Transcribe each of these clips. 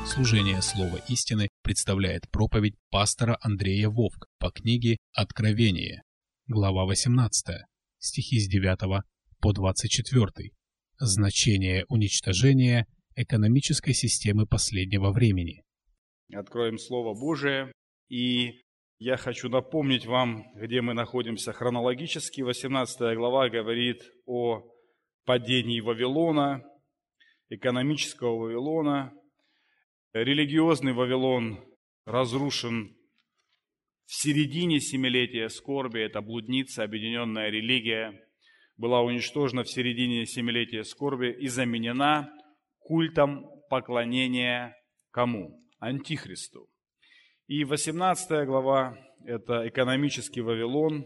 Служение Слова Истины представляет проповедь пастора Андрея Вовк по книге «Откровение», глава 18, стихи с 9 по 24. Значение уничтожения экономической системы последнего времени. Откроем Слово Божие, и я хочу напомнить вам, где мы находимся хронологически. 18 глава говорит о падении Вавилона, экономического Вавилона. Религиозный Вавилон разрушен в середине семилетия скорби. Это блудница, объединенная религия, была уничтожена в середине семилетия скорби и заменена культом поклонения кому? Антихристу. И 18 глава – это экономический Вавилон.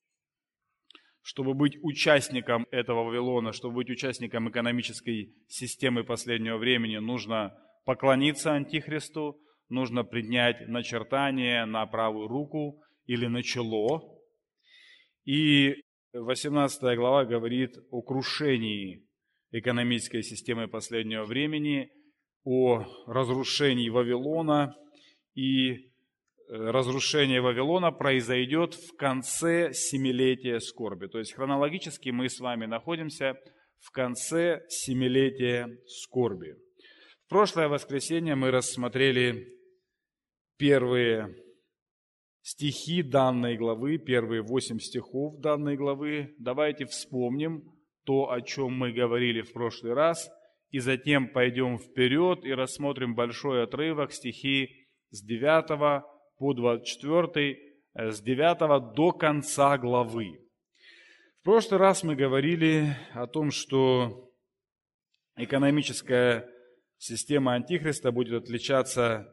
Чтобы быть участником этого Вавилона, чтобы быть участником экономической системы последнего времени, нужно поклониться Антихристу, нужно принять начертание на правую руку или на чело. И 18 глава говорит о крушении экономической системы последнего времени, о разрушении Вавилона. И разрушение Вавилона произойдет в конце семилетия скорби. То есть хронологически мы с вами находимся в конце семилетия скорби. В прошлое воскресенье мы рассмотрели первые стихи данной главы, первые 8 стихов данной главы. Давайте вспомним то, о чем мы говорили в прошлый раз, и затем пойдем вперед и рассмотрим большой отрывок, стихи с 9 по 24, с 9 до конца главы. В прошлый раз мы говорили о том, что экономическая система Антихриста будет отличаться,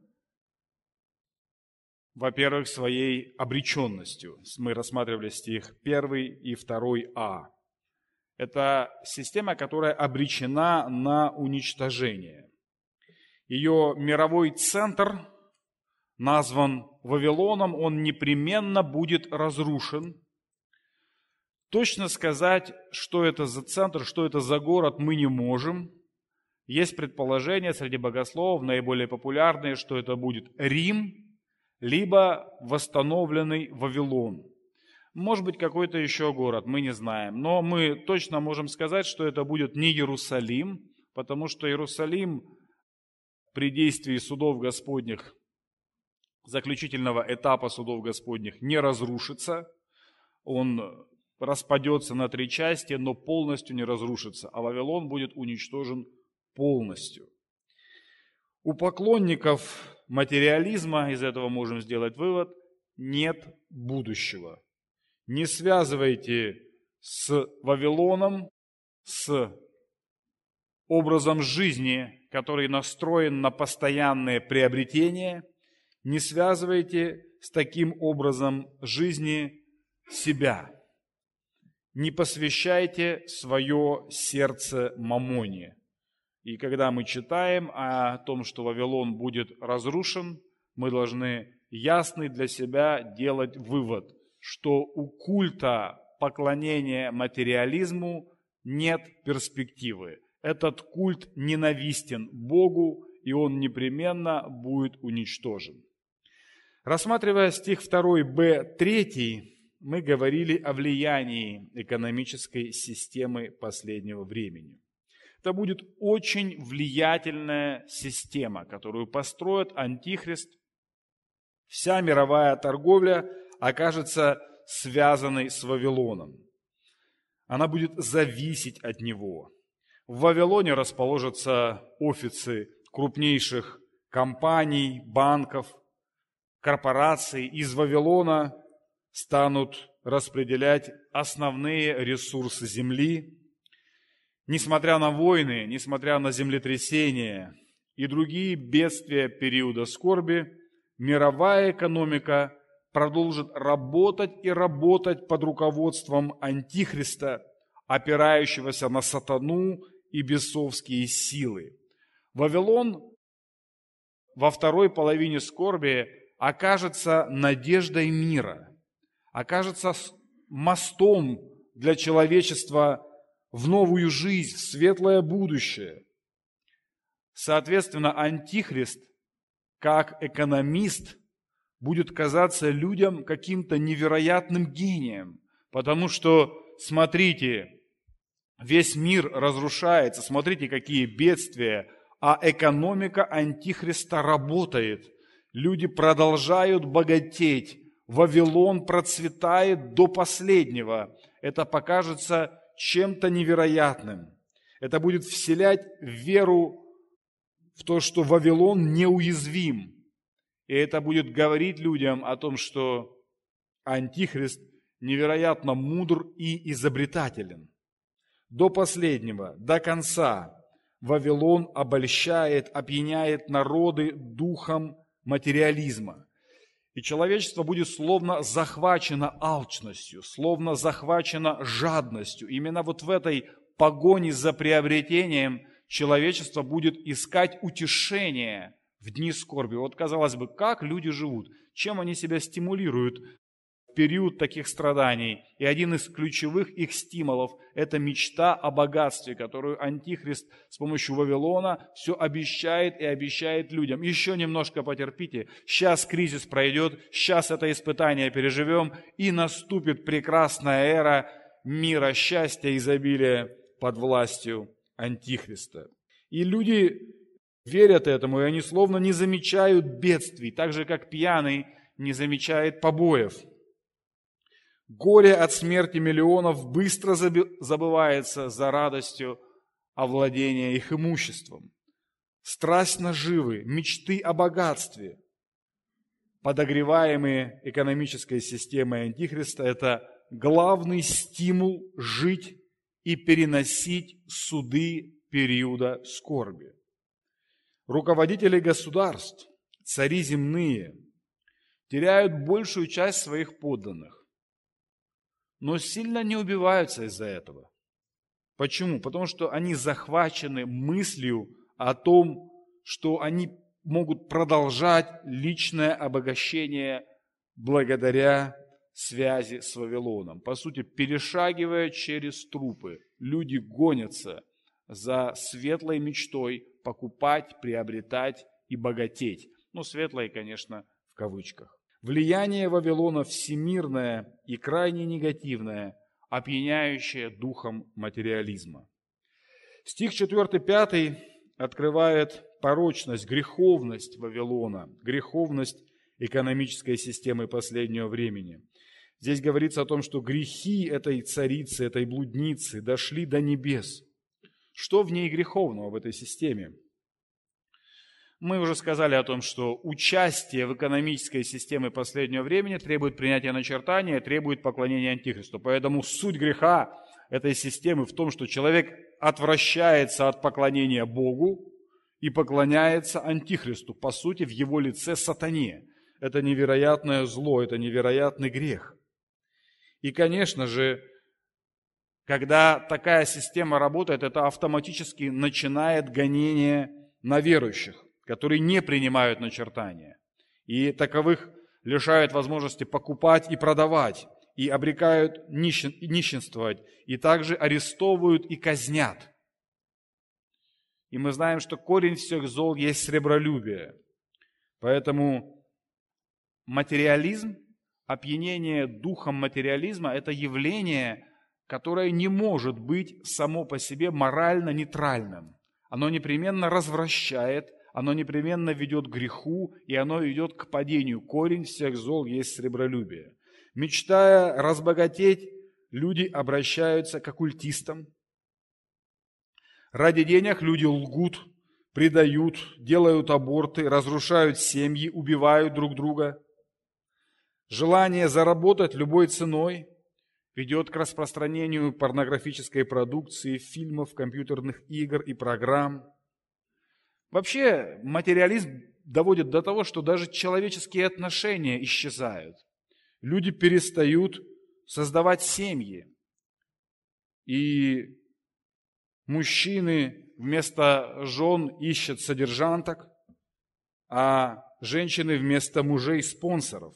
во-первых, своей обреченностью. Мы рассматривали стих 1 и 2а. Это система, которая обречена на уничтожение. Ее мировой центр назван Вавилоном, он непременно будет разрушен. Точно сказать, что это за центр, что это за город, мы не можем. Есть предположения среди богословов, наиболее популярные, что это будет Рим, либо восстановленный Вавилон. Может быть, какой-то еще город, мы не знаем. Но мы точно можем сказать, что это будет не Иерусалим, потому что Иерусалим при действии судов Господних, заключительного этапа судов Господних, не разрушится. Он распадется на 3 части, но полностью не разрушится. А Вавилон будет уничтожен полностью. У поклонников материализма, из этого можем сделать вывод, нет будущего. Не связывайте с Вавилоном, с образом жизни, который настроен на постоянное приобретение, не связывайте с таким образом жизни себя. Не посвящайте свое сердце мамоне. И когда мы читаем о том, что Вавилон будет разрушен, мы должны ясный для себя делать вывод, что у культа поклонения материализму нет перспективы. Этот культ ненавистен Богу, и он непременно будет уничтожен. Рассматривая стих 2b, 3, мы говорили о влиянии экономической системы последнего времени. Это будет очень влиятельная система, которую построит Антихрист. Вся мировая торговля окажется связанной с Вавилоном. Она будет зависеть от него. В Вавилоне расположатся офисы крупнейших компаний, банков, корпораций. Из Вавилона станут распределять основные ресурсы земли. Несмотря на войны, несмотря на землетрясения и другие бедствия периода скорби, мировая экономика продолжит работать и работать под руководством Антихриста, опирающегося на сатану и бесовские силы. Вавилон во второй половине скорби окажется надеждой мира, окажется мостом для человечества в новую жизнь, в светлое будущее. Соответственно, Антихрист, как экономист, будет казаться людям каким-то невероятным гением. Потому что, смотрите, весь мир разрушается, смотрите, какие бедствия, а экономика Антихриста работает. Люди продолжают богатеть, Вавилон процветает до последнего. Это покажется чем-то невероятным. Это будет вселять веру в то, что Вавилон неуязвим. И это будет говорить людям о том, что Антихрист невероятно мудр и изобретателен. До последнего, до конца Вавилон обольщает, опьяняет народы духом материализма. И человечество будет словно захвачено алчностью, словно захвачено жадностью. Именно вот в этой погоне за приобретением человечество будет искать утешение в дни скорби. Вот, казалось бы, как люди живут, чем они себя стимулируют в период таких страданий. И один из ключевых их стимулов – это мечта о богатстве, которую Антихрист с помощью Вавилона все обещает и обещает людям. Еще немножко потерпите, сейчас кризис пройдет, сейчас это испытание переживем, и наступит прекрасная эра мира, счастья, изобилия под властью Антихриста. И люди верят этому, и они словно не замечают бедствий, так же, как пьяный не замечает побоев. Горе от смерти миллионов быстро забывается за радостью овладения их имуществом. Страсть наживы, мечты о богатстве, подогреваемые экономической системой Антихриста, это главный стимул жить и переносить суды периода скорби. Руководители государств, цари земные, теряют большую часть своих подданных, но сильно не убиваются из-за этого. Почему? Потому что они захвачены мыслью о том, что они могут продолжать личное обогащение благодаря связи с Вавилоном. По сути, перешагивая через трупы, люди гонятся за светлой мечтой покупать, приобретать и богатеть. Ну, светлой, конечно, в кавычках. Влияние Вавилона всемирное и крайне негативное, опьяняющее духом материализма. Стих 4-5 открывает порочность, греховность Вавилона, греховность экономической системы последнего времени. Здесь говорится о том, что грехи этой царицы, этой блудницы дошли до небес. Что в ней греховного, в этой системе? Мы уже сказали о том, что участие в экономической системе последнего времени требует принятия начертания, требует поклонения Антихристу. Поэтому суть греха этой системы в том, что человек отвращается от поклонения Богу и поклоняется Антихристу, по сути, в его лице сатане. Это невероятное зло, это невероятный грех. И, конечно же, когда такая система работает, это автоматически начинает гонение на верующих, которые не принимают начертания. И таковых лишают возможности покупать и продавать, и обрекают нищенствовать, и также арестовывают и казнят. И мы знаем, что корень всех зол есть сребролюбие. Поэтому материализм, опьянение духом материализма – это явление, которое не может быть само по себе морально нейтральным. Оно непременно развращает, оно непременно ведет к греху, и оно ведет к падению. Корень всех зол есть сребролюбие. Мечтая разбогатеть, люди обращаются к оккультистам. Ради денег люди лгут, предают, делают аборты, разрушают семьи, убивают друг друга. Желание заработать любой ценой ведет к распространению порнографической продукции, фильмов, компьютерных игр и программ. Вообще, материализм доводит до того, что даже человеческие отношения исчезают. Люди перестают создавать семьи. И мужчины вместо жен ищут содержанток, а женщины вместо мужей спонсоров.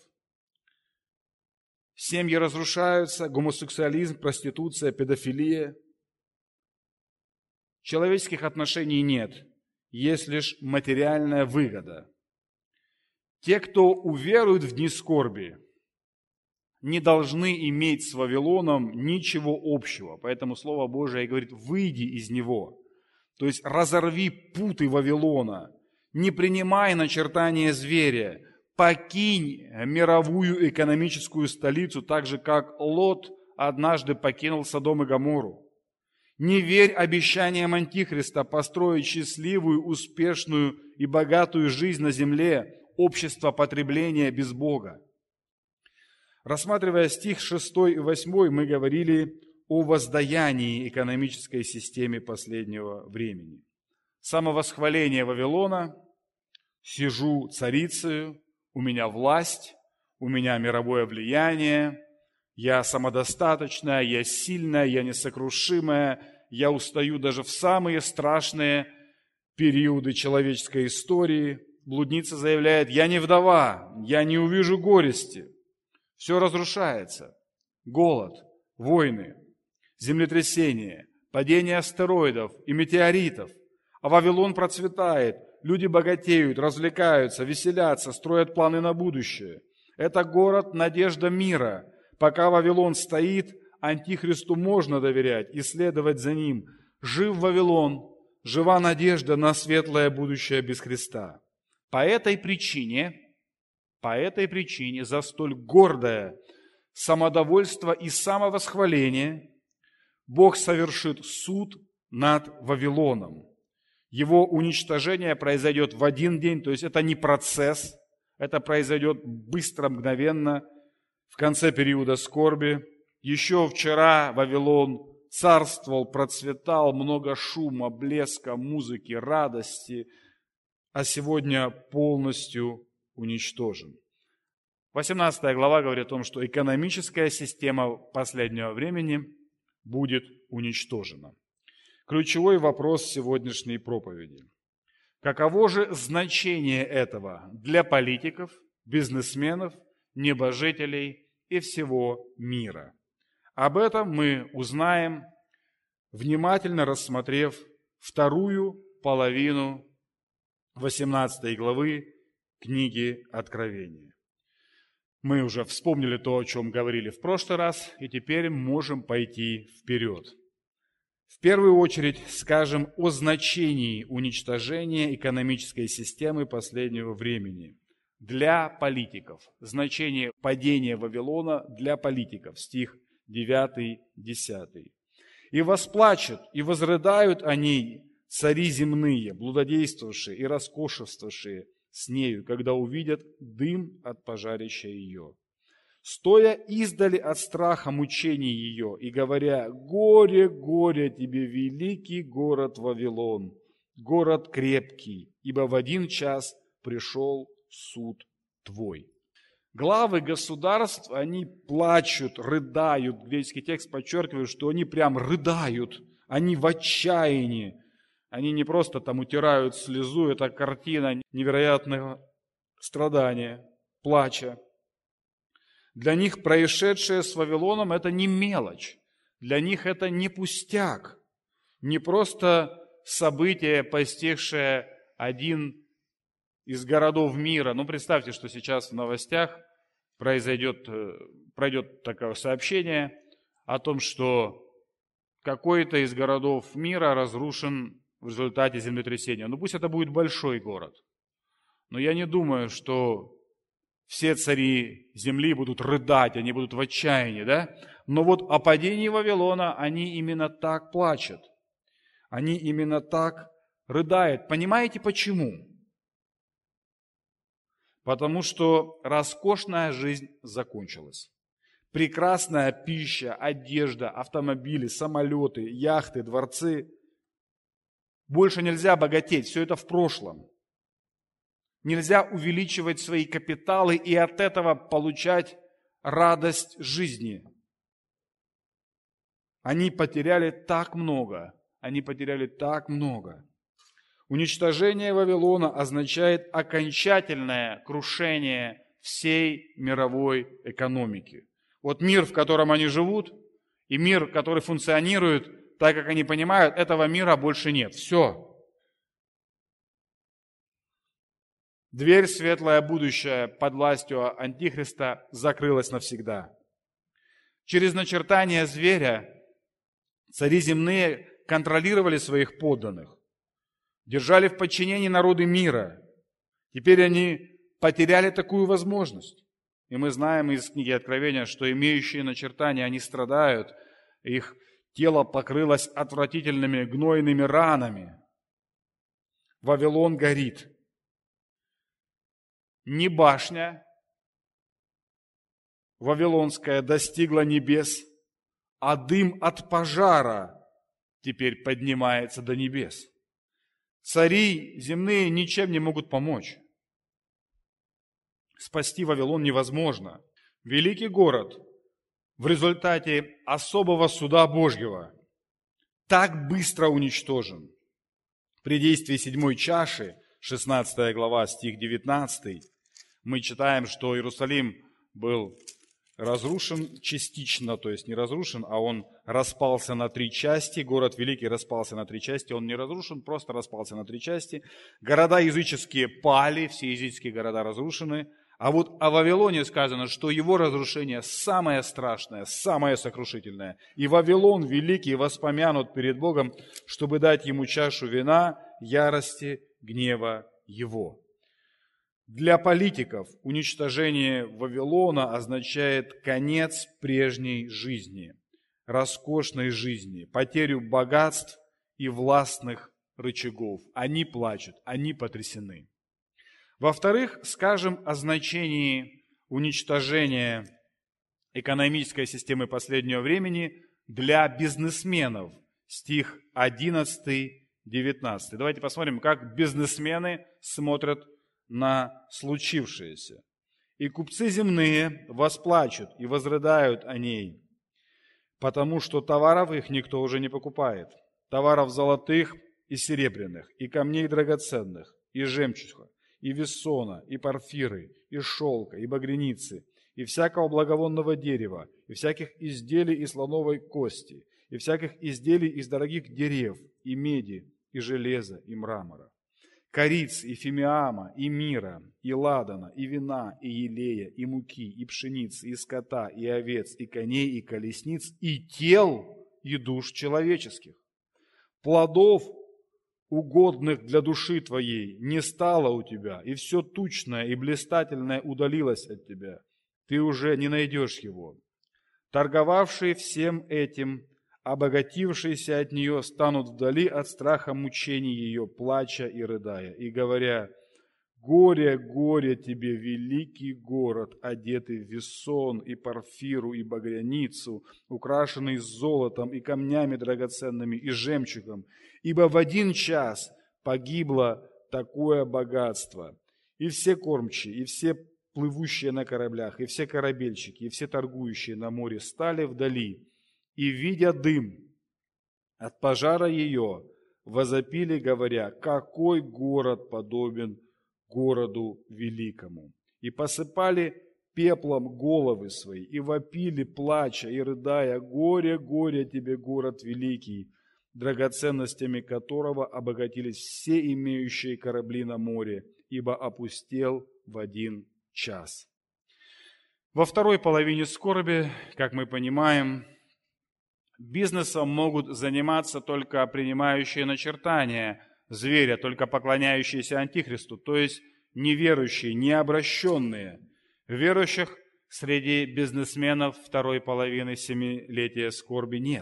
Семьи разрушаются, гомосексуализм, проституция, педофилия. Человеческих отношений нет. есть лишь материальная выгода. Те, кто уверует в дни скорби, не должны иметь с Вавилоном ничего общего. Поэтому Слово Божие говорит: выйди из него. То есть разорви путы Вавилона, не принимай начертания зверя, покинь мировую экономическую столицу, так же, как Лот однажды покинул Содом и Гоморру. Не верь обещаниям Антихриста построить счастливую, успешную и богатую жизнь на земле, общество потребления без Бога. Рассматривая стих 6 и 8, мы говорили о воздаянии экономической системе последнего времени. Самовосхваление Вавилона: «Сижу царицею, у меня власть, у меня мировое влияние, я самодостаточная, я сильная, я несокрушимая, я устаю даже в самые страшные периоды человеческой истории». Блудница заявляет: «Я не вдова, я не увижу горести». Все разрушается. Голод, войны, землетрясения, падение астероидов и метеоритов. А Вавилон процветает, люди богатеют, развлекаются, веселятся, строят планы на будущее. Это город – надежда мира. Пока Вавилон стоит, Антихристу можно доверять и следовать за ним. Жив Вавилон, жива надежда на светлое будущее без Христа. По этой причине за столь гордое самодовольство и самовосхваление Бог совершит суд над Вавилоном. Его уничтожение произойдет в один день, то есть это не процесс, это произойдет быстро, мгновенно, в конце периода скорби. Еще вчера Вавилон царствовал, процветал, много шума, блеска, музыки, радости, а сегодня полностью уничтожен. 18 глава говорит о том, что экономическая система последнего времени будет уничтожена. Ключевой вопрос сегодняшней проповеди. Каково же значение этого для политиков, бизнесменов, небожителей и всего мира? Об этом мы узнаем, внимательно рассмотрев вторую половину 18 главы книги Откровения. Мы уже вспомнили то, о чем говорили в прошлый раз, и теперь можем пойти вперед. В первую очередь скажем о значении уничтожения экономической системы последнего времени для политиков. Значение падения Вавилона для политиков. Стих 9-10. «И восплачут, и возрыдают они цари земные, блудодействовавшие и роскошествовавшие с нею, когда увидят дым от пожарища ее. Стоя издали от страха мучений ее и говоря: горе, горе тебе, великий город Вавилон, город крепкий, ибо в один час пришел суд твой». Главы государств, они плачут, рыдают. Греческий текст подчеркивает, что они прям рыдают, они в отчаянии. Они не просто там утирают слезу, это картина невероятного страдания, плача. Для них происшедшее с Вавилоном – это не мелочь. Для них это не пустяк. Не просто событие, постигшее один из городов мира. Ну, представьте, что сейчас в новостях пройдет такое сообщение о том, что какой-то из городов мира разрушен в результате землетрясения. Ну, пусть это будет большой город. Но я не думаю, что все цари земли будут рыдать, они будут в отчаянии, да? Но вот о падении Вавилона они именно так плачут. Они именно так рыдают. Понимаете почему? Потому что роскошная жизнь закончилась. Прекрасная пища, одежда, автомобили, самолеты, яхты, дворцы. Больше нельзя богатеть, все это в прошлом. Нельзя увеличивать свои капиталы и от этого получать радость жизни. Они потеряли так много. Уничтожение Вавилона означает окончательное крушение всей мировой экономики. Вот мир, в котором они живут, и мир, который функционирует, так как они понимают, этого мира больше нет. Все. Дверь в светлое будущее под властью Антихриста закрылась навсегда. Через начертание зверя цари земные контролировали своих подданных, держали в подчинении народы мира. Теперь они потеряли такую возможность. И мы знаем из книги Откровения, что имеющие начертания, они страдают, их тело покрылось отвратительными гнойными ранами. Вавилон горит. Ни башня вавилонская достигла небес, а дым от пожара теперь поднимается до небес. Цари земные ничем не могут помочь. Спасти Вавилон невозможно. Великий город в результате особого суда Божьего так быстро уничтожен. При действии 7 чаши, 16 глава, стих 19, мы читаем, что Иерусалим был разрушен частично, то есть не разрушен, а он распался на 3 части. Город Великий распался на 3 части. Он не разрушен, просто распался на 3 части. Города языческие пали, все языческие города разрушены. А вот о Вавилоне сказано, что его разрушение самое страшное, самое сокрушительное. И Вавилон Великий воспомянут перед Богом, чтобы дать ему чашу вина, ярости, гнева его. Для политиков уничтожение Вавилона означает конец прежней жизни, роскошной жизни, потерю богатств и властных рычагов. Они плачут, они потрясены. Во-вторых, скажем о значении уничтожения экономической системы последнего времени для бизнесменов. Стих 11-19. Давайте посмотрим, как бизнесмены смотрят на случившееся. «И купцы земные восплачут и возрыдают о ней, потому что товаров их никто уже не покупает, товаров золотых и серебряных, и камней драгоценных, и жемчуга, и вессона, и порфиры, и шелка, и багряницы, и всякого благовонного дерева, и всяких изделий из слоновой кости, и всяких изделий из дорогих дерев, и меди, и железа, и мрамора, кориц, и фимиама, и мира, и ладана, и вина, и елея, и муки, и пшеницы, и скота, и овец, и коней, и колесниц, и тел, и душ человеческих. Плодов, угодных для души твоей, не стало у тебя, и все тучное и блистательное удалилось от тебя. Ты уже не найдешь его. Торговавшие всем этим, обогатившиеся от нее, станут вдали от страха мучений ее, плача и рыдая, и говоря: горе, горе тебе, великий город, одетый в вессон, и порфиру, и багряницу, украшенный золотом и камнями драгоценными, и жемчугом, ибо в 1 час погибло такое богатство. И все кормчие, и все плывущие на кораблях, и все корабельщики, и все торгующие на море стали вдали, и, видя дым от пожара ее, возопили, говоря: какой город подобен городу великому? И посыпали пеплом головы свои, и вопили, плача и рыдая: горе, горе тебе, город великий, драгоценностями которого обогатились все имеющие корабли на море, ибо опустел в 1 час. Во второй половине скорби, как мы понимаем, бизнесом могут заниматься только принимающие начертания зверя, только поклоняющиеся Антихристу, то есть неверующие, необращенные. Верующих среди бизнесменов второй половины семилетия скорби нет.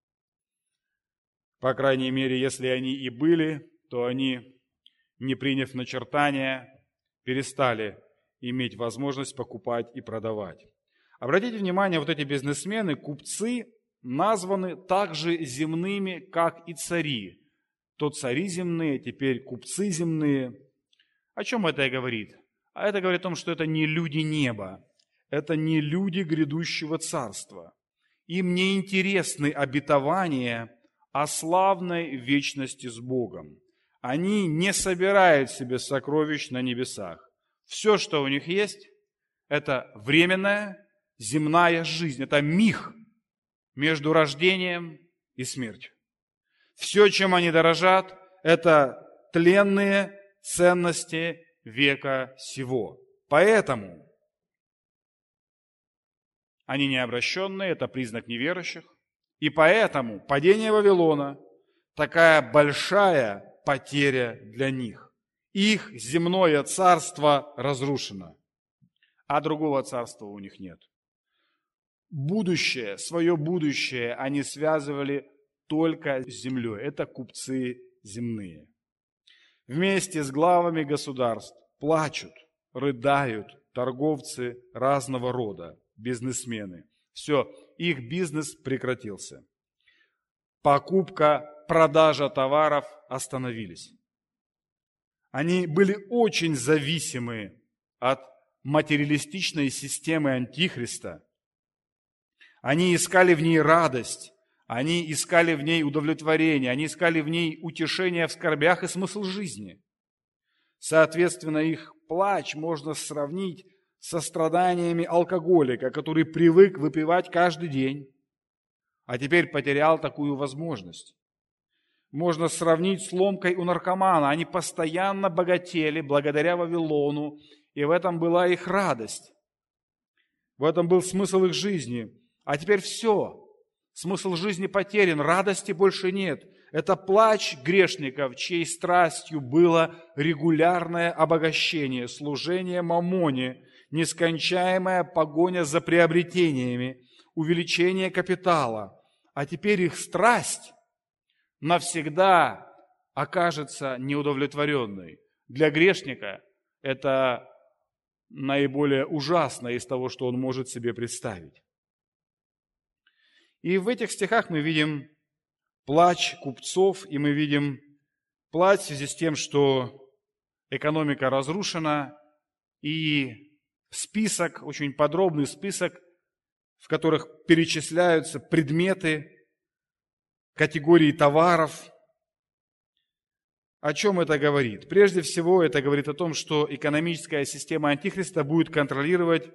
По крайней мере, если они и были, то они, не приняв начертания, перестали иметь возможность покупать и продавать. Обратите внимание, вот эти бизнесмены, купцы, названы также земными, как и цари. То цари земные, теперь купцы земные. О чем это говорит? А это говорит о том, что это не люди неба, это не люди грядущего царства. Им не интересны обетования о славной вечности с Богом. Они не собирают себе сокровищ на небесах. Все, что у них есть, это временная земная жизнь, это миг между рождением и смертью. Все, чем они дорожат, это тленные ценности века сего. Поэтому они необращенные, это признак неверующих. И поэтому падение Вавилона – такая большая потеря для них. Их земное царство разрушено, а другого царства у них нет. Будущее, свое будущее они связывали только с землей. Это купцы земные. Вместе с главами государств плачут, рыдают торговцы разного рода, бизнесмены. Все, их бизнес прекратился. Покупка, продажа товаров остановились. Они были очень зависимы от материалистичной системы Антихриста. Они искали в ней радость, они искали в ней удовлетворение, они искали в ней утешение в скорбях и смысл жизни. Соответственно, их плач можно сравнить со страданиями алкоголика, который привык выпивать каждый день, а теперь потерял такую возможность. Можно сравнить с ломкой у наркомана. Они постоянно богатели благодаря Вавилону, и в этом была их радость. В этом был смысл их жизни. А теперь все. Смысл жизни потерян, радости больше нет. Это плач грешников, чьей страстью было регулярное обогащение, служение мамоне, нескончаемая погоня за приобретениями, увеличение капитала. А теперь их страсть навсегда окажется неудовлетворенной. Для грешника это наиболее ужасное из того, что он может себе представить. И в этих стихах мы видим плач купцов, и мы видим плач в связи с тем, что экономика разрушена, и список, очень подробный список, в которых перечисляются предметы, категории товаров. О чем это говорит? Прежде всего, это говорит о том, что экономическая система Антихриста будет контролировать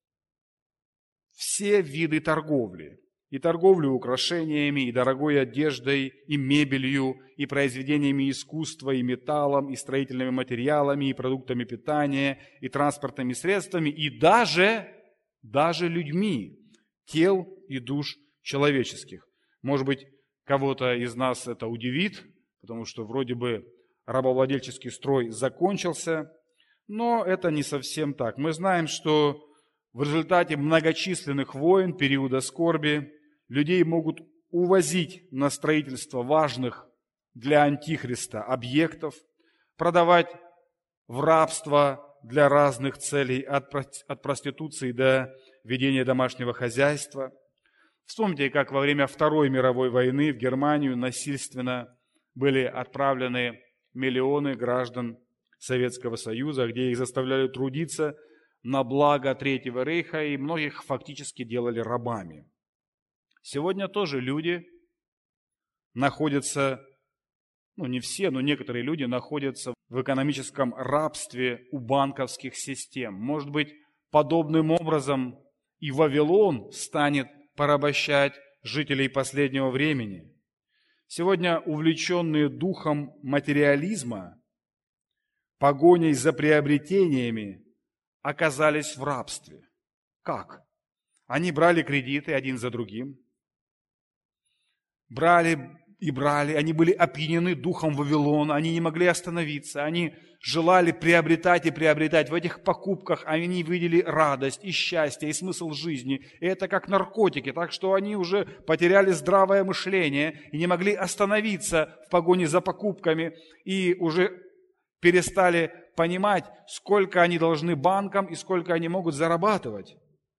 все виды торговли. И торговлю украшениями, и дорогой одеждой, и мебелью, и произведениями искусства, и металлом, и строительными материалами, и продуктами питания, и транспортными средствами, и даже людьми, тел и душ человеческих. Может быть, кого-то из нас это удивит, потому что вроде бы рабовладельческий строй закончился, но это не совсем так. Мы знаем, что в результате многочисленных войн периода скорби людей могут увозить на строительство важных для Антихриста объектов, продавать в рабство для разных целей, от проституции до ведения домашнего хозяйства. Вспомните, как во время Второй мировой войны в Германию насильственно были отправлены миллионы граждан Советского Союза, где их заставляли трудиться на благо Третьего Рейха, и многих фактически делали рабами. Сегодня тоже люди находятся, не все, но некоторые люди находятся в экономическом рабстве у банковских систем. Может быть, подобным образом и Вавилон станет порабощать жителей последнего времени. Сегодня увлеченные духом материализма, погоней за приобретениями, оказались в рабстве. Как? Они брали кредиты один за другим, брали и брали, они были опьянены духом Вавилона, они не могли остановиться, они желали приобретать и приобретать. В этих покупках они видели радость и счастье, и смысл жизни. И это как наркотики, так что они уже потеряли здравое мышление и не могли остановиться в погоне за покупками, и уже перестали понимать, сколько они должны банкам и сколько они могут зарабатывать.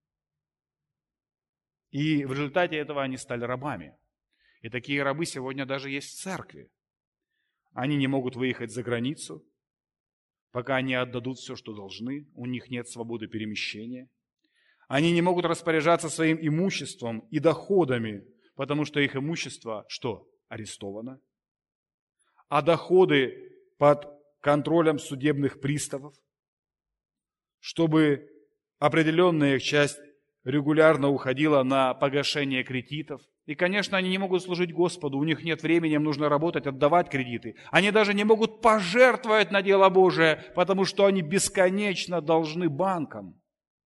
И в результате этого они стали рабами. И такие рабы сегодня даже есть в церкви. Они не могут выехать за границу, пока они отдадут все, что должны. У них нет свободы перемещения. Они не могут распоряжаться своим имуществом и доходами, потому что их имущество, что? Арестовано. А доходы под контролем судебных приставов, чтобы определенная их часть регулярно уходило на погашение кредитов. И, конечно, они не могут служить Господу, у них нет времени, им нужно работать, отдавать кредиты. Они даже не могут пожертвовать на дело Божие, потому что они бесконечно должны банкам.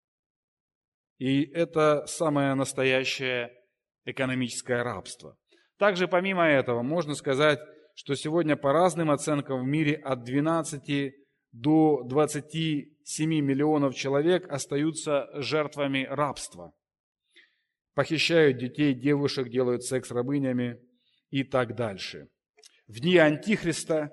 И это самое настоящее экономическое рабство. Также, помимо этого, можно сказать, что сегодня по разным оценкам в мире от 12 до 27 миллионов человек остаются жертвами рабства. Похищают детей, девушек, делают секс рабынями и так дальше. В дни Антихриста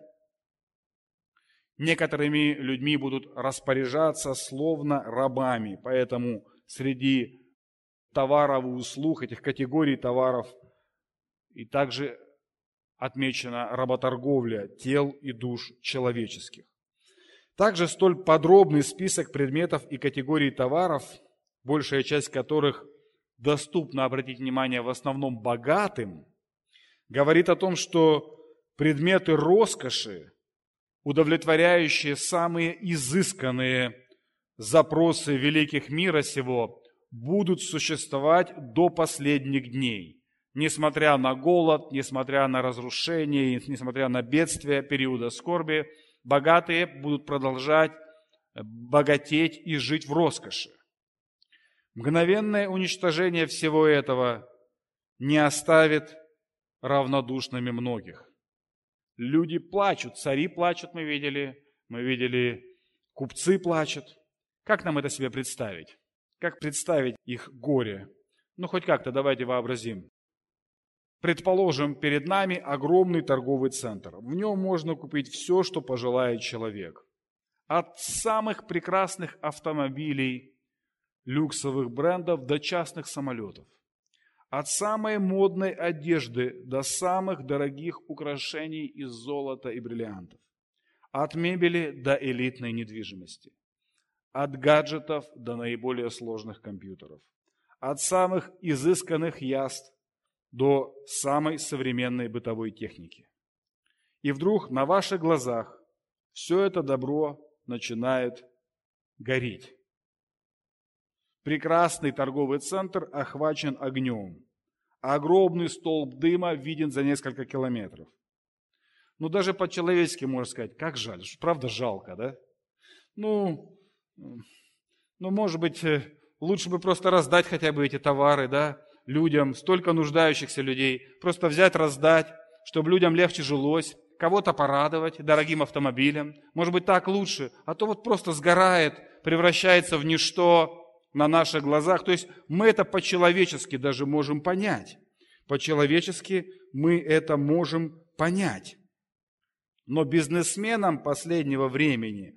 некоторыми людьми будут распоряжаться словно рабами, поэтому среди товаров и услуг, этих категорий товаров, и также отмечена работорговля тел и душ человеческих. Также столь подробный список предметов и категорий товаров, большая часть которых доступна, обратите внимание, в основном богатым, говорит о том, что предметы роскоши, удовлетворяющие самые изысканные запросы великих мира сего, будут существовать до последних дней. Несмотря на голод, несмотря на разрушение, несмотря на бедствия периода скорби, богатые будут продолжать богатеть и жить в роскоши. Мгновенное уничтожение всего этого не оставит равнодушными многих. Люди плачут, цари плачут, мы видели, купцы плачут. Как нам это себе представить? Как представить их горе? Ну, хоть как-то давайте вообразим. Предположим, перед нами огромный торговый центр. В нем можно купить все, что пожелает человек. От самых прекрасных автомобилей, люксовых брендов до частных самолетов. От самой модной одежды до самых дорогих украшений из золота и бриллиантов. От мебели до элитной недвижимости. От гаджетов до наиболее сложных компьютеров. От самых изысканных яхт до самой современной бытовой техники. И вдруг на ваших глазах все это добро начинает гореть. Прекрасный торговый центр охвачен огнем. Огромный столб дыма виден за несколько километров. Ну, даже по-человечески можно сказать, как жаль. Правда, жалко, да? Ну, может быть, лучше бы просто раздать хотя бы эти товары, да, людям, столько нуждающихся людей. Просто взять, раздать, чтобы людям легче жилось, кого-то порадовать дорогим автомобилем. Может быть, так лучше. А то вот просто сгорает, превращается в ничто на наших глазах. То есть мы это по-человечески даже можем понять. По-человечески мы это можем понять. Но бизнесменам последнего времени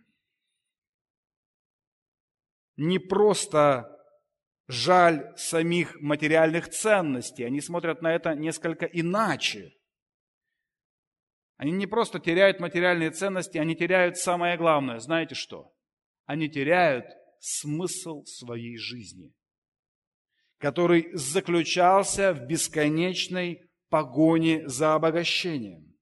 не просто жаль самих материальных ценностей, они смотрят на это несколько иначе. Они не просто теряют материальные ценности, они теряют самое главное. Знаете что? Они теряют смысл своей жизни, который заключался в бесконечной погоне за обогащением.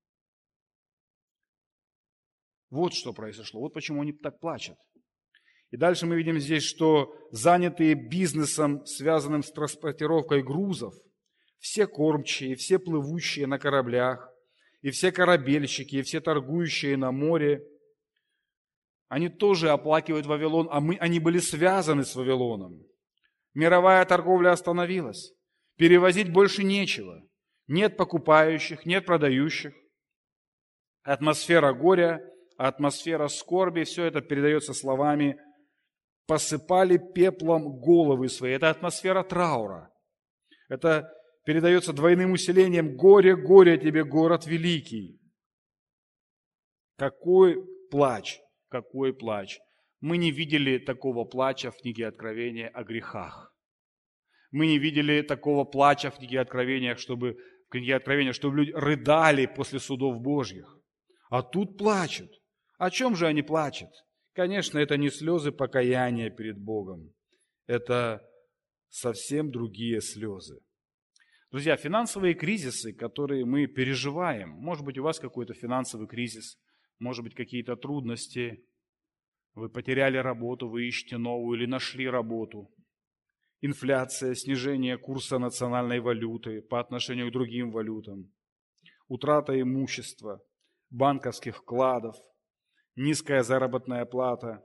Вот что произошло, вот почему они так плачут. И дальше мы видим здесь, что занятые бизнесом, связанным с транспортировкой грузов, все кормчие, все плывущие на кораблях, и все корабельщики, и все торгующие на море, они тоже оплакивают Вавилон, они были связаны с Вавилоном. Мировая торговля остановилась. Перевозить больше нечего. Нет покупающих, нет продающих. Атмосфера горя, атмосфера скорби, все это передается словами «посыпали пеплом головы свои». Это атмосфера траура. Это передается двойным усилением «горе, горе тебе, город великий». Какой плач, какой плач. Мы не видели такого плача в книге Откровения о грехах. Мы не видели такого плача в книге Откровения, чтобы люди рыдали после судов Божьих. А тут плачут. О чем же они плачут? Конечно, это не слезы покаяния перед Богом. Это совсем другие слезы. Друзья, финансовые кризисы, которые мы переживаем, может быть, у вас какой-то финансовый кризис, может быть, какие-то трудности, вы потеряли работу, вы ищете новую или нашли работу, инфляция, снижение курса национальной валюты по отношению к другим валютам, утрата имущества, банковских вкладов, низкая заработная плата.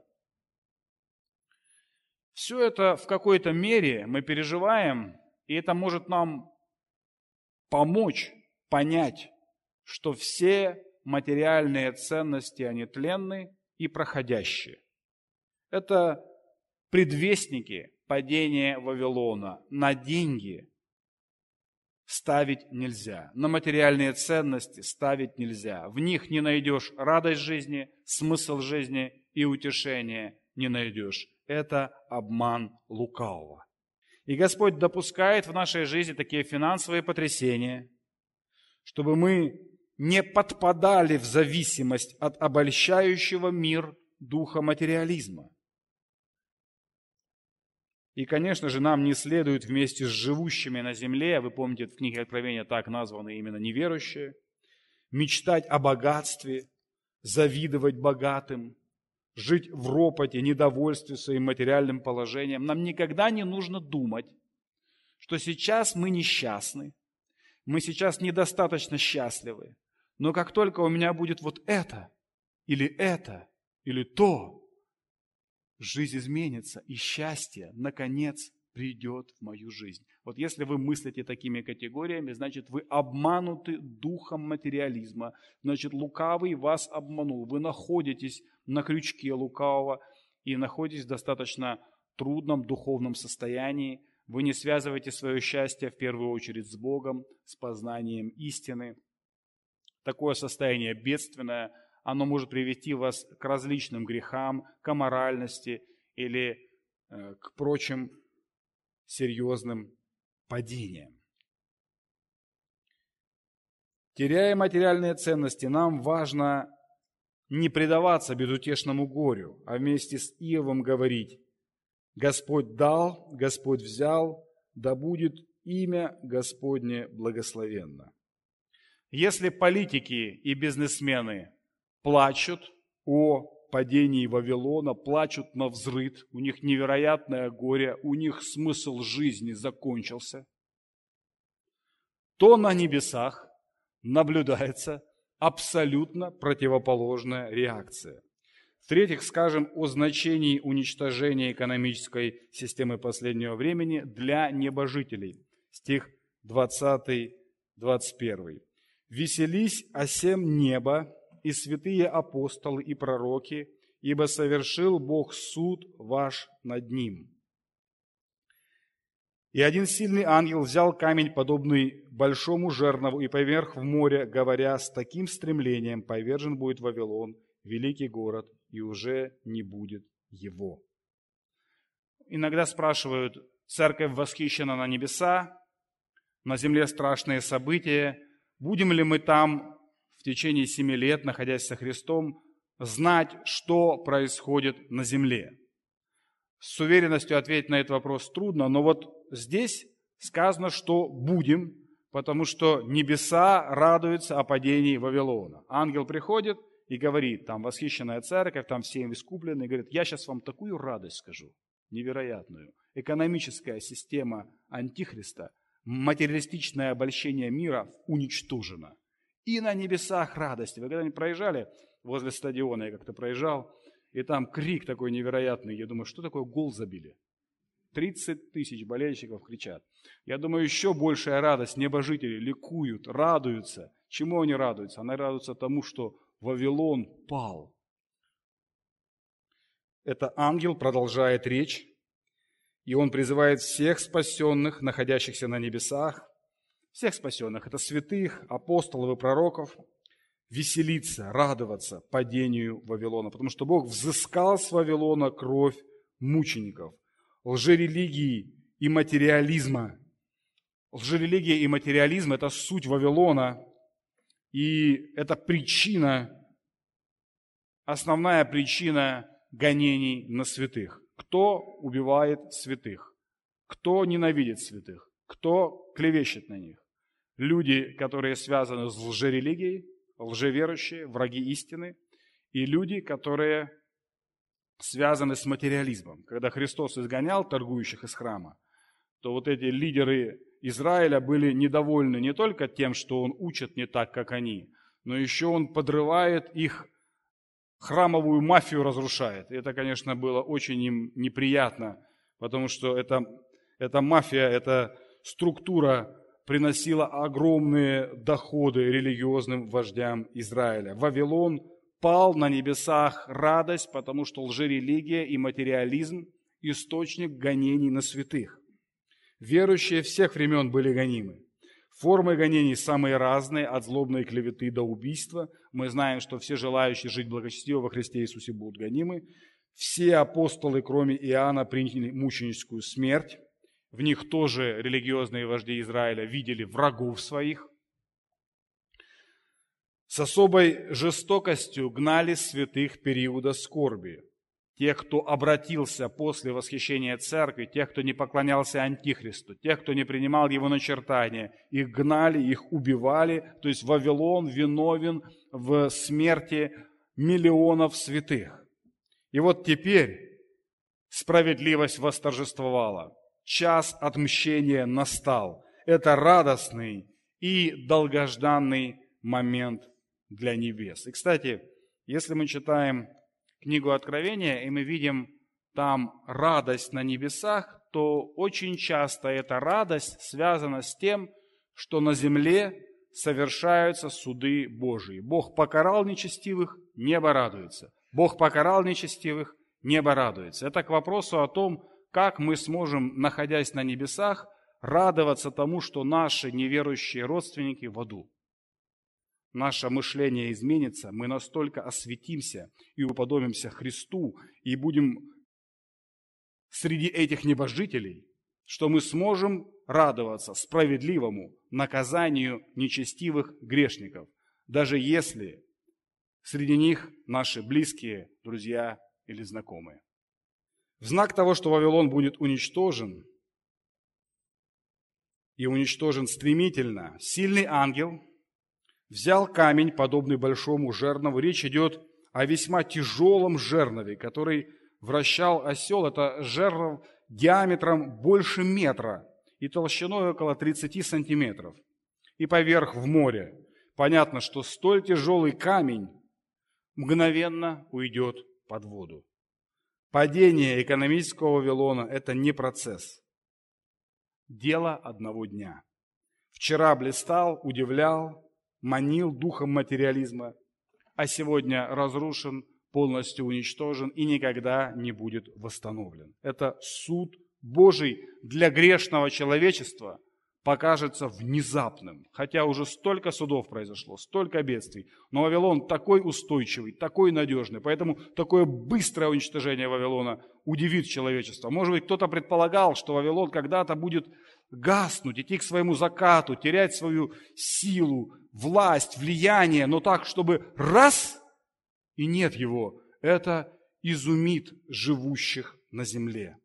Все это в какой-то мере мы переживаем, и это может нам помочь понять, что все материальные ценности, они тленны и проходящие. Это предвестники падения Вавилона. На деньги ставить нельзя, на материальные ценности ставить нельзя. В них не найдешь радость жизни, смысл жизни и утешение не найдешь. Это обман лукавого. И Господь допускает в нашей жизни такие финансовые потрясения, чтобы мы не подпадали в зависимость от обольщающего мир духа материализма. И, конечно же, нам не следует вместе с живущими на земле, вы помните, в книге Откровения так названы именно неверующие, мечтать о богатстве, завидовать богатым, жить в ропоте, недовольстве своим материальным положением. Нам никогда не нужно думать, что сейчас мы несчастны, мы сейчас недостаточно счастливы, но как только у меня будет вот это, или то, жизнь изменится, и счастье, наконец, придет в мою жизнь. Вот если вы мыслите такими категориями, значит, вы обмануты духом материализма, значит, лукавый вас обманул. Вы находитесь на крючке лукавого и находитесь в достаточно трудном духовном состоянии. Вы не связываете свое счастье в первую очередь с Богом, с познанием истины. Такое состояние бедственное, оно может привести вас к различным грехам, к аморальности или к прочим серьезным падениям. Теряя материальные ценности, нам важно не предаваться безутешному горю, а вместе с Иовом говорить: «Господь дал, Господь взял, да будет имя Господне благословенно». Если политики и бизнесмены плачут о падении Вавилона, плачут навзрыд, у них невероятное горе, у них смысл жизни закончился, то на небесах наблюдается абсолютно противоположная реакция. В-третьих, скажем о значении уничтожения экономической системы последнего времени для небожителей. Стих 20-21. «Веселись осем небо, и святые апостолы и пророки, ибо совершил Бог суд ваш над ним». И один сильный ангел взял камень, подобный большому жернову, и поверх в море, говоря: с таким стремлением повержен будет Вавилон, великий город, и уже не будет его. Иногда спрашивают: церковь восхищена на небеса, на земле страшные события, будем ли мы там в течение 7 лет, находясь со Христом, знать, что происходит на земле? С уверенностью ответить на этот вопрос трудно, но вот здесь сказано, что будем, потому что небеса радуются о падении Вавилона. Ангел приходит и говорит: там восхищенная церковь, там все им искуплены, и говорит: я сейчас вам такую радость скажу, невероятную. Экономическая система Антихриста, материалистичное обольщение мира уничтожено. И на небесах радости. Вы когда-нибудь проезжали возле стадиона, я как-то проезжал, и там крик такой невероятный. Я думаю, что такое гол забили? 30 тысяч болельщиков кричат. Я думаю, еще большая радость. Небожители ликуют, радуются. Чему они радуются? Они радуются тому, что Вавилон пал. Это ангел продолжает речь, и он призывает всех спасенных, находящихся на небесах, всех спасенных, это святых, апостолов и пророков, веселиться, радоваться падению Вавилона, потому что Бог взыскал с Вавилона кровь мучеников, лжерелигии и материализма. Лжерелигия и материализм – это суть Вавилона, и это причина, основная причина гонений на святых. Кто убивает святых? Кто ненавидит святых? Кто клевещет на них? Люди, которые связаны с лжерелигией, лжеверующие, враги истины, и люди, которые связаны с материализмом. Когда Христос изгонял торгующих из храма, то вот эти лидеры Израиля были недовольны не только тем, что он учит не так, как они, но еще он подрывает их храмовую мафию, разрушает. И это, конечно, было очень им неприятно, потому что эта мафия, эта структура приносила огромные доходы религиозным вождям Израиля. Вавилон пал на небесах радость, потому что лжерелигия и материализм – источник гонений на святых. Верующие всех времен были гонимы. Формы гонений самые разные, от злобной клеветы до убийства. Мы знаем, что все желающие жить благочестиво во Христе Иисусе будут гонимы. Все апостолы, кроме Иоанна, приняли мученическую смерть. В них тоже религиозные вожди Израиля видели врагов своих. С особой жестокостью гнали святых периода скорби. Тех, кто обратился после восхищения церкви, тех, кто не поклонялся Антихристу, тех, кто не принимал его начертания, их гнали, их убивали. То есть Вавилон виновен в смерти миллионов святых. И вот теперь справедливость восторжествовала. Час отмщения настал. Это радостный и долгожданный момент для небес. И, кстати, если мы читаем книгу Откровения, и мы видим там радость на небесах, то очень часто эта радость связана с тем, что на земле совершаются суды Божии. Бог покарал нечестивых, небо радуется. Бог покарал нечестивых, небо радуется. Это к вопросу о том, как мы сможем, находясь на небесах, радоваться тому, что наши неверующие родственники в аду. Наше мышление изменится, мы настолько осветимся и уподобимся Христу, и будем среди этих небожителей, что мы сможем радоваться справедливому наказанию нечестивых грешников, даже если среди них наши близкие, друзья или знакомые. В знак того, что Вавилон будет уничтожен, и уничтожен стремительно, сильный ангел взял камень, подобный большому жернову. Речь идет о весьма тяжелом жернове, который вращал осел. Это жернов диаметром больше метра и толщиной около 30 сантиметров. И поверх в море. Понятно, что столь тяжелый камень мгновенно уйдет под воду. Падение экономического Вавилона – это не процесс. Дело одного дня. Вчера блистал, удивлял, манил духом материализма, а сегодня разрушен, полностью уничтожен и никогда не будет восстановлен. Это суд Божий для грешного человечества покажется внезапным. Хотя уже столько судов произошло, столько бедствий. Но Вавилон такой устойчивый, такой надежный. Поэтому такое быстрое уничтожение Вавилона удивит человечество. Может быть, кто-то предполагал, что Вавилон когда-то будет гаснуть, идти к своему закату, терять свою силу, власть, влияние, но так, чтобы раз и нет его. Это изумит живущих на земле.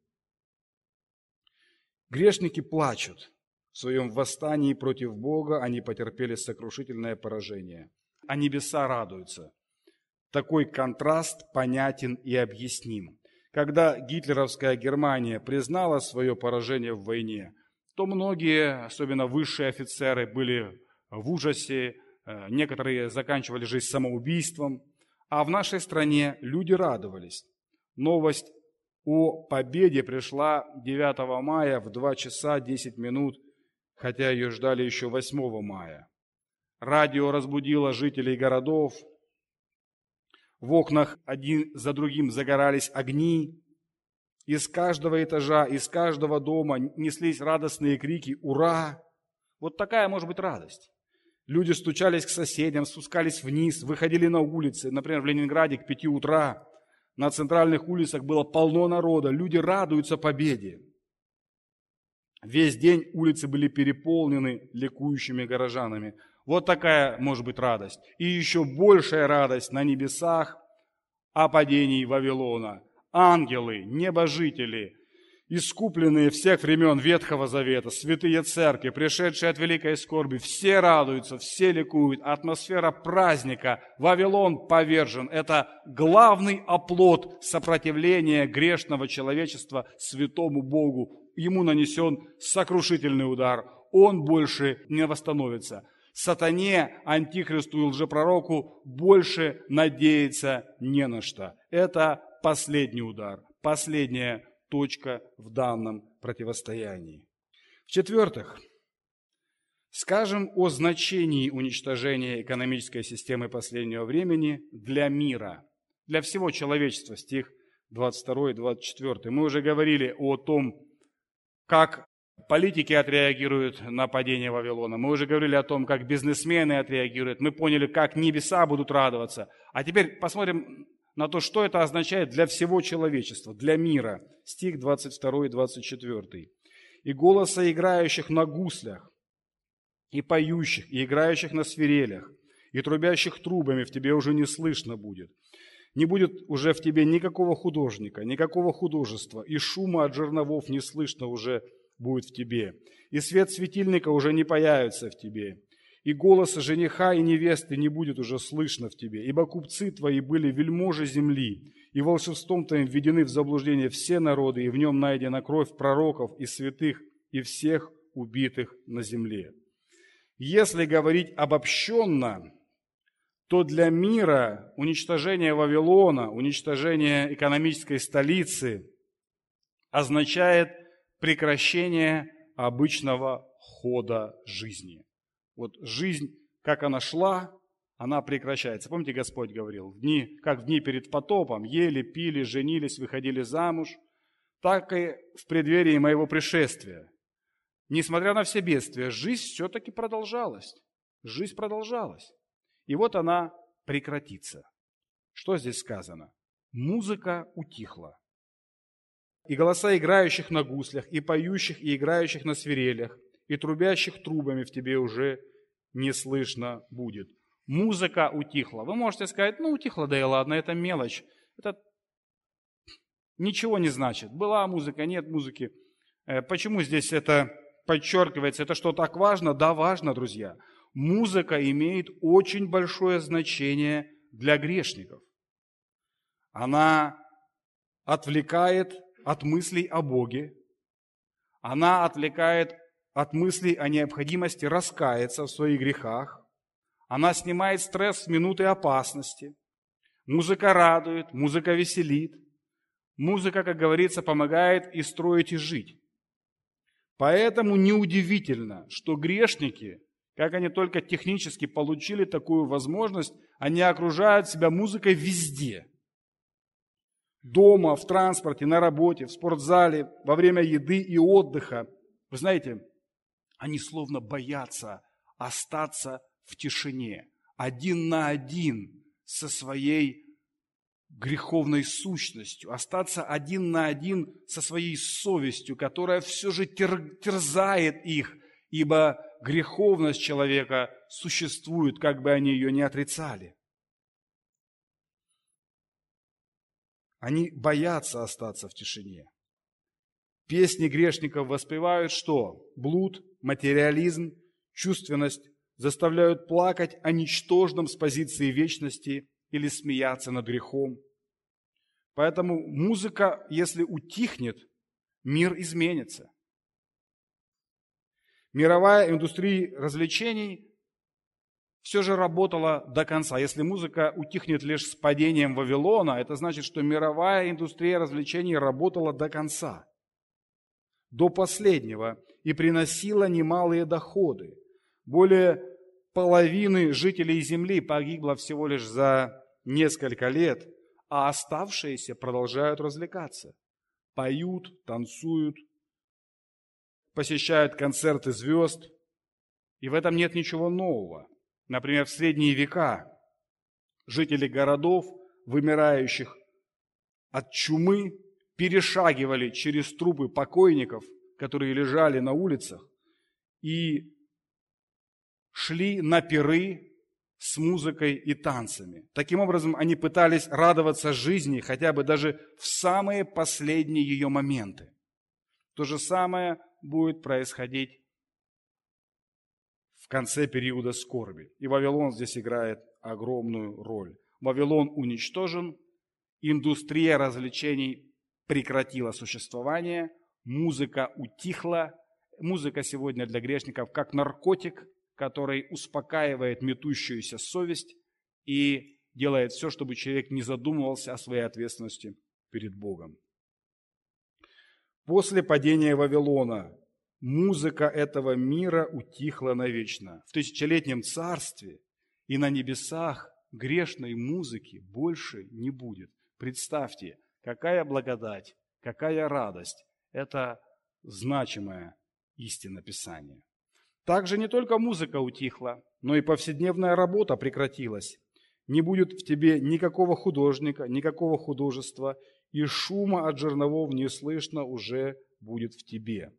Грешники плачут. В своем восстании против Бога они потерпели сокрушительное поражение. А небеса радуются. Такой контраст понятен и объясним. Когда гитлеровская Германия признала свое поражение в войне, то многие, особенно высшие офицеры, были в ужасе, некоторые заканчивали жизнь самоубийством, а в нашей стране люди радовались. Новость о победе пришла 9 мая в 2 часа 10 минут, хотя ее ждали еще 8 мая. Радио разбудило жителей городов, в окнах один за другим загорались огни, из каждого этажа, из каждого дома неслись радостные крики «Ура!». Вот такая может быть радость. Люди стучались к соседям, спускались вниз, выходили на улицы. Например, в Ленинграде к 5 утра на центральных улицах было полно народа. Люди радуются победе. Весь день улицы были переполнены ликующими горожанами. Вот такая может быть радость. И еще большая радость на небесах о падении Вавилона. Ангелы, небожители, искупленные всех времен Ветхого Завета, святые церкви, пришедшие от великой скорби, все радуются, все ликуют. Атмосфера праздника. Вавилон повержен. Это главный оплот сопротивления грешного человечества святому Богу. ему нанесен сокрушительный удар, он больше не восстановится. Сатане, антихристу и лжепророку больше надеяться не на что. Это последний удар, последняя точка в данном противостоянии. В-четвертых, скажем о значении уничтожения экономической системы последнего времени для мира, для всего человечества, стих 22 и 24. Мы уже говорили о том, как политики отреагируют на падение Вавилона. Мы уже говорили о том, как бизнесмены отреагируют. Мы поняли, как небеса будут радоваться. А теперь посмотрим на то, что это означает для всего человечества, для мира. Стих 22 и 24. «И голоса играющих на гуслях, и поющих, и играющих на свирелях, и трубящих трубами в тебе уже не слышно будет. Не будет уже в тебе никакого художника, никакого художества, и шума от жерновов не слышно уже будет в тебе. И свет светильника уже не появится в тебе. И голоса жениха и невесты не будет уже слышно в тебе. Ибо купцы твои были вельможи земли, и волшебством твоим введены в заблуждение все народы, и в нем найдена кровь пророков и святых, и всех убитых на земле». Если говорить обобщенно, то для мира уничтожение Вавилона, уничтожение экономической столицы означает прекращение обычного хода жизни. Вот жизнь, как она шла, она прекращается. Помните, Господь говорил, как в дни перед потопом, ели, пили, женились, выходили замуж, так и в преддверии моего пришествия. Несмотря на все бедствия, жизнь все-таки продолжалась. Жизнь продолжалась. И вот она прекратится. Что здесь сказано? Музыка утихла. И голоса играющих на гуслях, и поющих, и играющих на свирелях, и трубящих трубами в тебе уже не слышно будет. Музыка утихла. Вы можете сказать, утихла, да и ладно, это мелочь. Это ничего не значит. Была музыка, нет музыки. Почему здесь это подчеркивается? Это что, так важно? Да, важно, друзья. Музыка имеет очень большое значение для грешников. Она отвлекает от мыслей о Боге. Она отвлекает от мыслей о необходимости раскаяться в своих грехах. Она снимает стресс с минуты опасности. Музыка радует, музыка веселит. Музыка, как говорится, помогает и строить, и жить. Поэтому неудивительно, что грешники, как они только технически получили такую возможность, они окружают себя музыкой везде. Дома, в транспорте, на работе, в спортзале, во время еды и отдыха. Вы знаете, они словно боятся остаться в тишине, один на один со своей греховной сущностью, остаться один на один со своей совестью, которая все же терзает их, ибо греховность человека существует, как бы они ее ни отрицали. Они боятся остаться в тишине. Песни грешников воспевают что? Блуд, материализм, чувственность, заставляют плакать о ничтожном с позиции вечности или смеяться над грехом. Поэтому музыка, если утихнет, мир изменится. Мировая индустрия развлечений все же работала до конца. Если музыка утихнет лишь с падением Вавилона, это значит, что мировая индустрия развлечений работала до конца, до последнего, и приносила немалые доходы. Более половины жителей Земли погибло всего лишь за несколько лет, а оставшиеся продолжают развлекаться. Поют, танцуют, посещают концерты звезд. И в этом нет ничего нового. Например, в средние века жители городов, вымирающих от чумы, перешагивали через трупы покойников, которые лежали на улицах, и шли на пиры с музыкой и танцами. Таким образом, они пытались радоваться жизни хотя бы даже в самые последние ее моменты. То же самое будет происходить в конце периода скорби. И Вавилон здесь играет огромную роль. Вавилон уничтожен, индустрия развлечений прекратила существование, музыка утихла. Музыка сегодня для грешников как наркотик, который успокаивает метущуюся совесть и делает все, чтобы человек не задумывался о своей ответственности перед Богом. После падения Вавилона музыка этого мира утихла навечно. В тысячелетнем царстве и на небесах грешной музыки больше не будет. Представьте, какая благодать, какая радость. Это значимая истина Писания. Также не только музыка утихла, но и повседневная работа прекратилась. Не будет в тебе никакого художника, никакого художества, и шума от жерновов не слышно уже будет в тебе.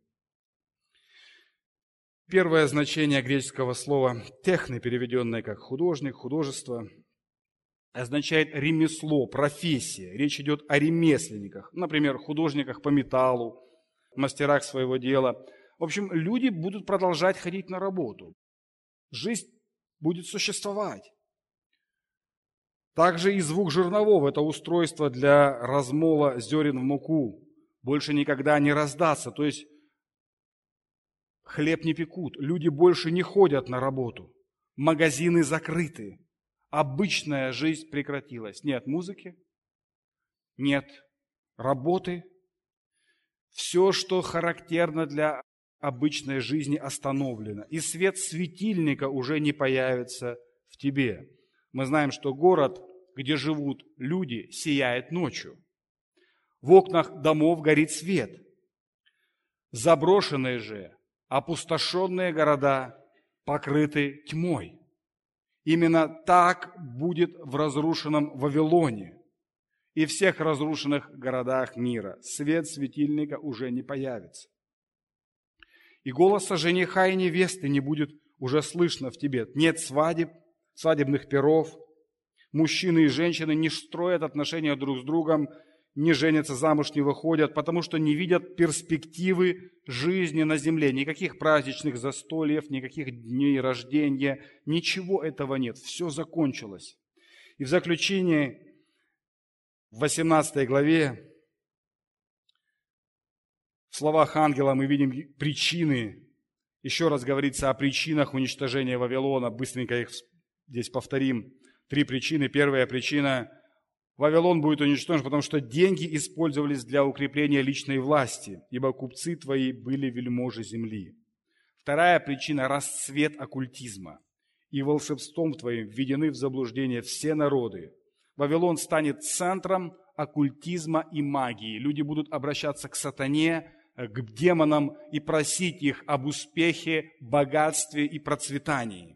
Первое значение греческого слова «техны», переведенное как художник, художество, означает ремесло, профессия. Речь идет о ремесленниках, например, художниках по металлу, мастерах своего дела. В общем, люди будут продолжать ходить на работу. Жизнь будет существовать. Также и звук жерновов, это устройство для размола зерен в муку, больше никогда не раздастся. То есть хлеб не пекут, люди больше не ходят на работу, магазины закрыты, обычная жизнь прекратилась. Нет музыки, нет работы. Все, что характерно для обычной жизни, остановлено. И свет светильника уже не появится в тебе. Мы знаем, что город, где живут люди, сияет ночью. В окнах домов горит свет. Заброшенные же, опустошенные города покрыты тьмой. Именно так будет в разрушенном Вавилоне и всех разрушенных городах мира. Свет светильника уже не появится. И голоса жениха и невесты не будет уже слышно в тебе. Нет свадеб, свадебных пиров. Мужчины и женщины не строят отношения друг с другом, не женятся замуж, не выходят, потому что не видят перспективы жизни на земле. Никаких праздничных застольев, никаких дней рождения, ничего этого нет. Все закончилось. И в заключение, в 18 главе, в словах ангела мы видим причины. Еще раз говорится о причинах уничтожения Вавилона. Быстренько их здесь повторим. 3 причины. Первая причина – Вавилон будет уничтожен, потому что деньги использовались для укрепления личной власти, ибо купцы твои были вельможи земли. Вторая причина – расцвет оккультизма. И волшебством твоим введены в заблуждение все народы. Вавилон станет центром оккультизма и магии. Люди будут обращаться к сатане, к демонам и просить их об успехе, богатстве и процветании.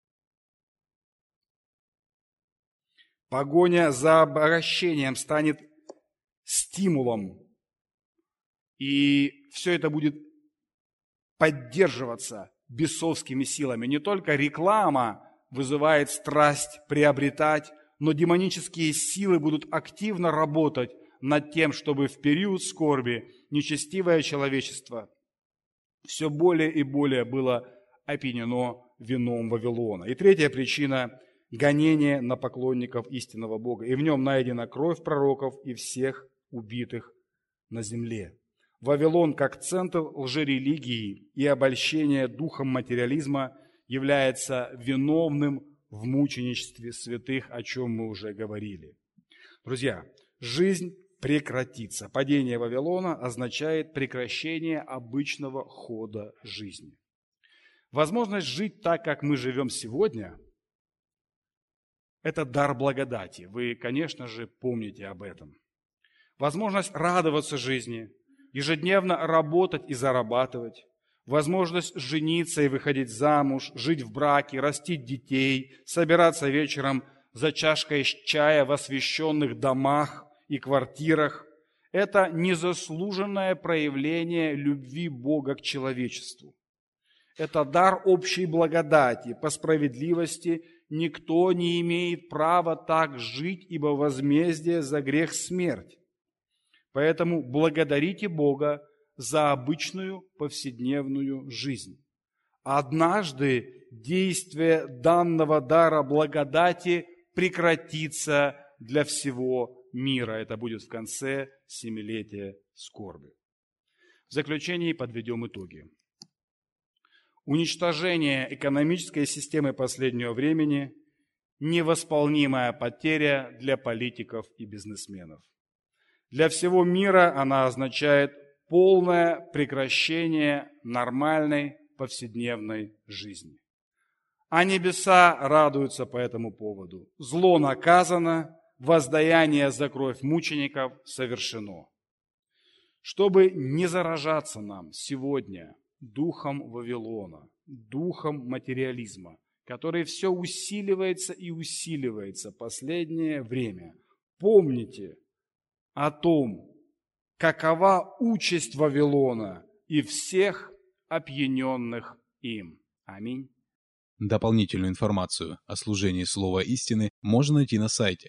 Погоня за обогащением станет стимулом, и все это будет поддерживаться бесовскими силами. Не только реклама вызывает страсть приобретать, но демонические силы будут активно работать над тем, чтобы в период скорби нечестивое человечество все более и более было опьянено вином Вавилона. И третья причина – гонение на поклонников истинного Бога. И в нем найдена кровь пророков и всех убитых на земле. Вавилон, как центр лжерелигии и обольщения духом материализма, является виновным в мученичестве святых, о чем мы уже говорили. Друзья, жизнь прекратится. Падение Вавилона означает прекращение обычного хода жизни. Возможность жить так, как мы живем сегодня – это дар благодати. Вы, конечно же, помните об этом. Возможность радоваться жизни, ежедневно работать и зарабатывать, возможность жениться и выходить замуж, жить в браке, растить детей, собираться вечером за чашкой чая в освященных домах и квартирах – это незаслуженное проявление любви Бога к человечеству. Это дар общей благодати, по справедливости. Никто не имеет права так жить, ибо возмездие за грех – смерть. Поэтому благодарите Бога за обычную повседневную жизнь. Однажды действие данного дара благодати прекратится для всего мира. Это будет в конце семилетия скорби. В заключении подведем итоги. Уничтожение экономической системы последнего времени – невосполнимая потеря для политиков и бизнесменов. Для всего мира она означает полное прекращение нормальной повседневной жизни. А небеса радуются по этому поводу. Зло наказано, воздаяние за кровь мучеников совершено. Чтобы не заражаться нам сегодня духом Вавилона, духом материализма, который все усиливается и усиливается последнее время, помните о том, какова участь Вавилона и всех опьяненных им. Аминь. Дополнительную информацию о служении Слова Истины можно найти на сайте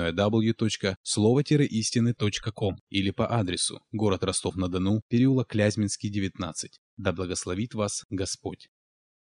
www.slovo-истины.com или по адресу город Ростов-на-Дону, переулок Клязьминский, 19. Да благословит вас Господь!